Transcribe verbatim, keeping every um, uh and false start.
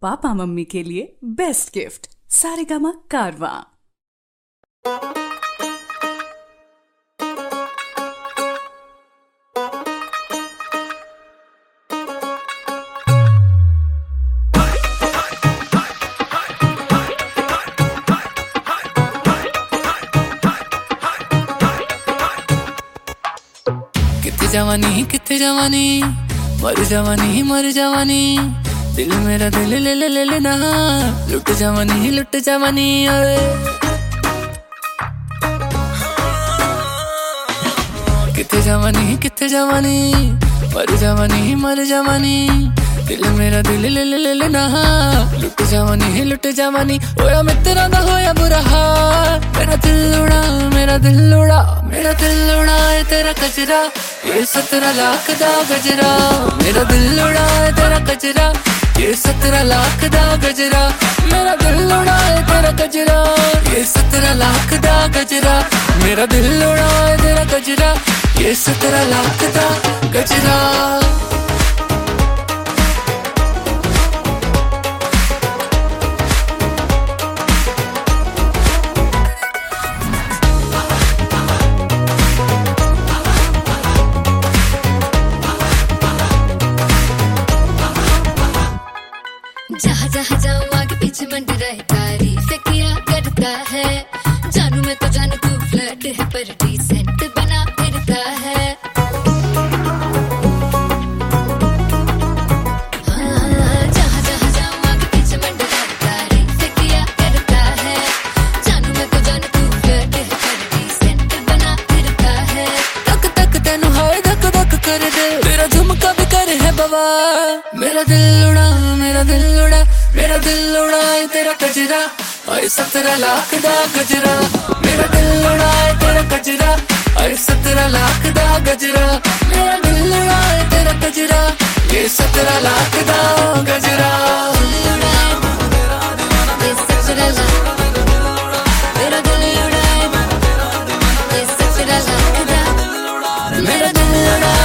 Papa mummy के लिए best gift Saregama कारवां। किथे जवानी किथे जवानी मर जवानी मर जवानी दिल मेरा दिल ले ले ले लेना लुट जवानी लुट जवानी ओए किथे जवानी किथे जवानी मर जवानी मर जवानी दिल मेरा दिल ले ले ले लेना लुट जवानी लुट जवानी होया मित्रा दा होया बुरा हाल मेरा दिल उड़ा मेरा दिल उड़ा मेरा दिल उड़ा है तेरा कचरा ये सत्रह लाख दा गजरा मेरा दिल उड़ा है तेरा कचरा ये सत्रह लाख दा गजरा मेरा दिल उड़ा है तेरा कचरा ये सत्रह लाख दा गजरा मेरा दिल उड़ा है तेरा कचरा ये सत्रह लाख दा गजरा। जहाँ जहाँ जाऊँ आगे पीछे मंडी रहे तारीफ किया करता है जानू मैं तो जानू तू फ्लर्ट है पर डिसेंट बना फिरता है हाँ, जहाँ जहाँ जाऊँ आगे पीछे मंडी रहे तारीफ किया करता है जानू मैं तो जानू तू फ्लर्ट है पर डिसेंट बना फिरता है तक तक तेनू हाय धक धक कर दे तेरा झुमका भी करे है बाबा मेरा दिल उड़ा मेरा दिल उड़ा मेरा दिल उड़ा है तेरा कचरा आए सत्रह लाख दा गजरा मेरा दिल उड़ा है तेरा कचरा आए सत्रह लाख दा गजरा मेरा दिल उड़ा है तेरा कचरा ये सत्रह लाख दा गजरा ये सत्रह लाख मेरा दिल उड़ा है ये सत्रह लाख दा मेरा दिल उड़ा